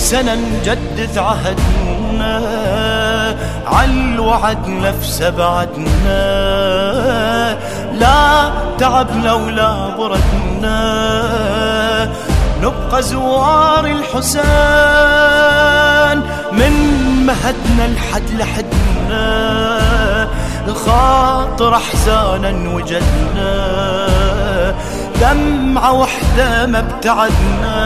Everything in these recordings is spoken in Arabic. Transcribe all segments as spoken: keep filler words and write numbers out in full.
سنة نجدد عهدنا، عالوعد نفسه بعدنا، لا تعبنا ولا بردنا، نبقى زوار الحسين من مهدنا لحد لحدنا، خاطر احزانا وجدنا، دمعة وحدة ما ابتعدنا،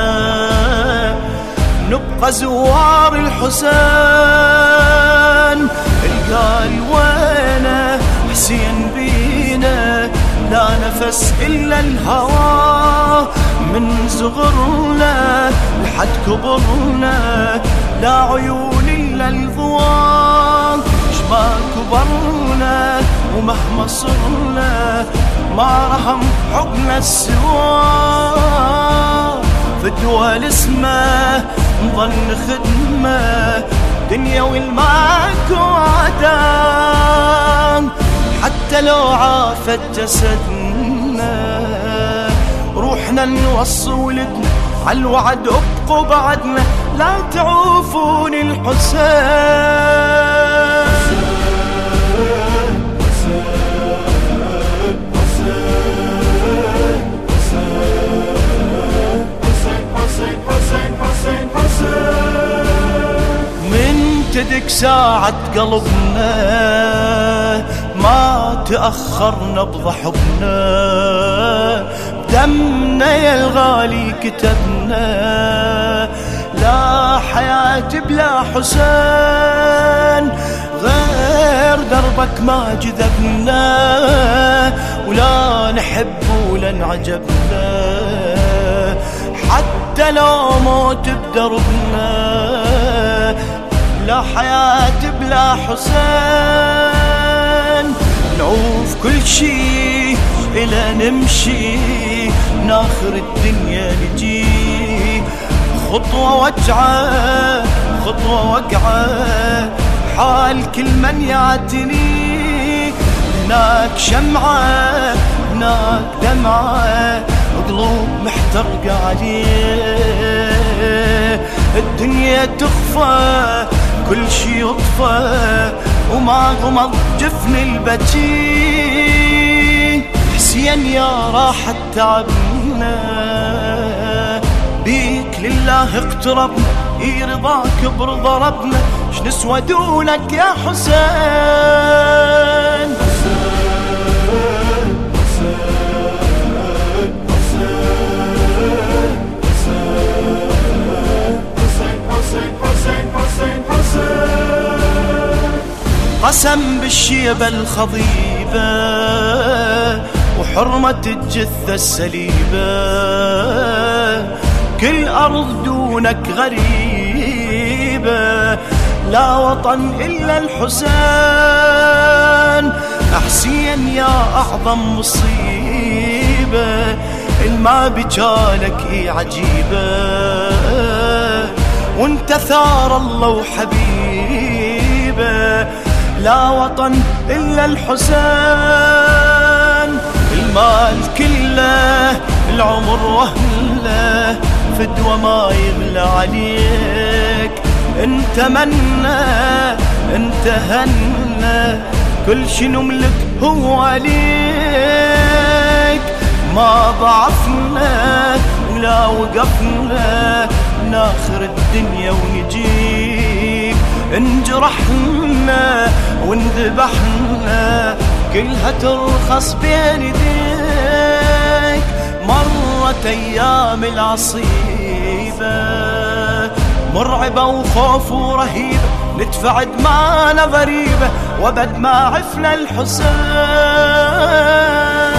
نبقى زوار الحسين. القال وينه حسين بينا، لا نفس إلا الهوى، من صغرنا لحد كبرنا، لا عيون إلا الضوء، شما كبرنا ومهما صرنا، ما رحم حبنا السوا، فدوى الاسمه نظل خدمه، دنيا والماك وعدام، حتى لو عافت جسدنا، روحنا نوصي ولدنا عالوعد ابقوا بعدنا، لا تعوفون الحسين. من تدك ساعة قلبنا، ما تأخر نبض حبنا، بدمنا يا الغالي كتبنا، لا حياة بلا حسين، غير دربك ما جذبنا، ولا نحب ولا نعجبنا، حتى لو موت بدربنا، لا حياة بلا حسين، نعوف كل شي إلى نمشي، ناخر الدنيا نجي، خطوة وجعة خطوة وقعة، حال كل من يعتني، هناك شمعة هناك دمعة، قلوب محترقة عليه، الدنيا تخفى كل شي يطفى، وما غمض جفن البكي، حسين يا راحة تعبنا، بيك لله اقتربنا، اي رضاك برضا ربنا، شنسوى دونك يا حسين. قسم بالشيبة الخضيبة، وحرمة الجثة السليبة، كل أرض دونك غريبة، لا وطن إلا الحسين، حسين يا أعظم مصيبة، الما بجالك إي عجيبة، وانت ثار الله وحبيبه، لا وطن إلا الحسين، المال كله العمر وهله، فدوى ما يغلى عليك، انت منا انت هنا، كل شي نملك هو عليك، ما ضعفنا ولا وقفنا، ناخر الدنيا ونجيك، انجرحنا وانذبحنا، كلها ترخص بين يديك، مرت ايام العصيبة مرعبة وخوف ورهيبة، ندفع دمانا ضريبة، وبد ما عفنا الحسين.